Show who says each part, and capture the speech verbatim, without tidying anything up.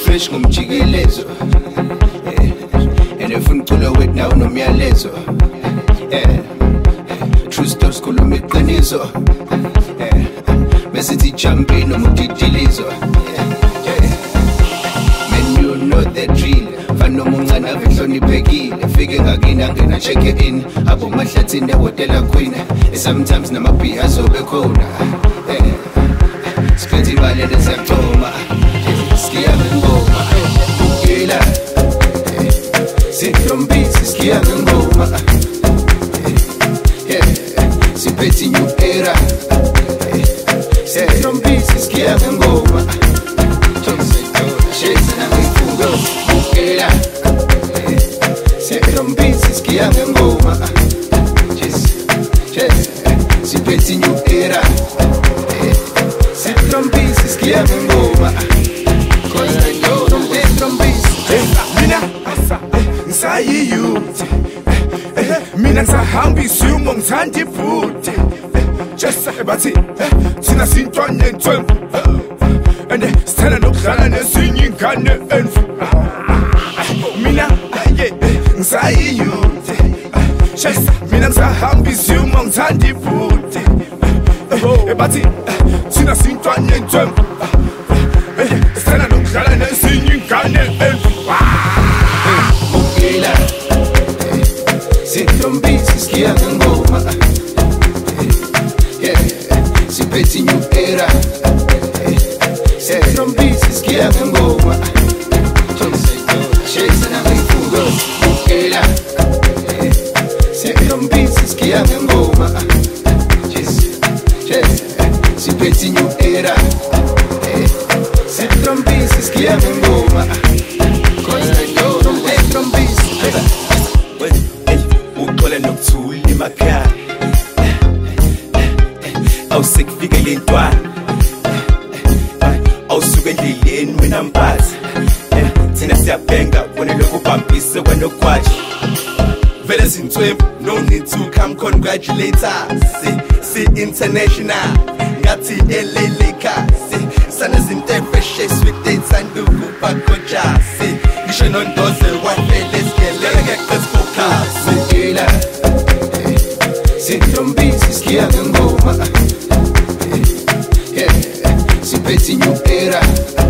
Speaker 1: fresh ngumjikelezo and if unculo wet now nomyalezo true stories khuluma iqiniso mesithi champagne nomudidilizo man you know the drill fana umuncane avihloniphekile fike ngakini angena check in abo mahlathini ehotela queen sometimes namabhi azobe khona Spenti vale de septoma Schiava in goma Ila Si trombisi schiava in goma Si pezzi new era Si trombisi schiava in goma Scesa na mi fugo Ila Si trombisi schiava in goma Si pezzi new era Trombisi schiava in goma Cosa io non le trombisi
Speaker 2: Mina ngisayi youth Mina ngisahambisa umo ngithanda ibhuti Just bathi thina sintwana nentwembu And sithanda nokudlala nezinye ingane enfu Mina ngisayi youth Just mina ngisahambisa umo ngithanda ibhuti Bathi thina sintwana nentwembu Sithanda nokudlala nezinye ingane enfu
Speaker 1: Ila Si trombisi schiava in goma Si pezzi new era Si trombisi schiava in goma Scesa na mi fugo Ila Si trombisi schiava in goma Si pezzi new era Si trombisi schiava in goma Cosa io non le trombisi
Speaker 2: Uqola nokuthula emakhaya Awusekufika lentwana Awusuke endleleni wena mpazi Thina siyabhenga wena lokhu bhambise kwanokwaji Vele zintswembu no need to come congratulate us Si international ngathi L A Lakers Sana zimtefreshe sweet dates and ukuphakoja Ngisho nondoze wafele skeleke let's focus
Speaker 1: Ila Si trombisi schiava in goma Si pezzi new era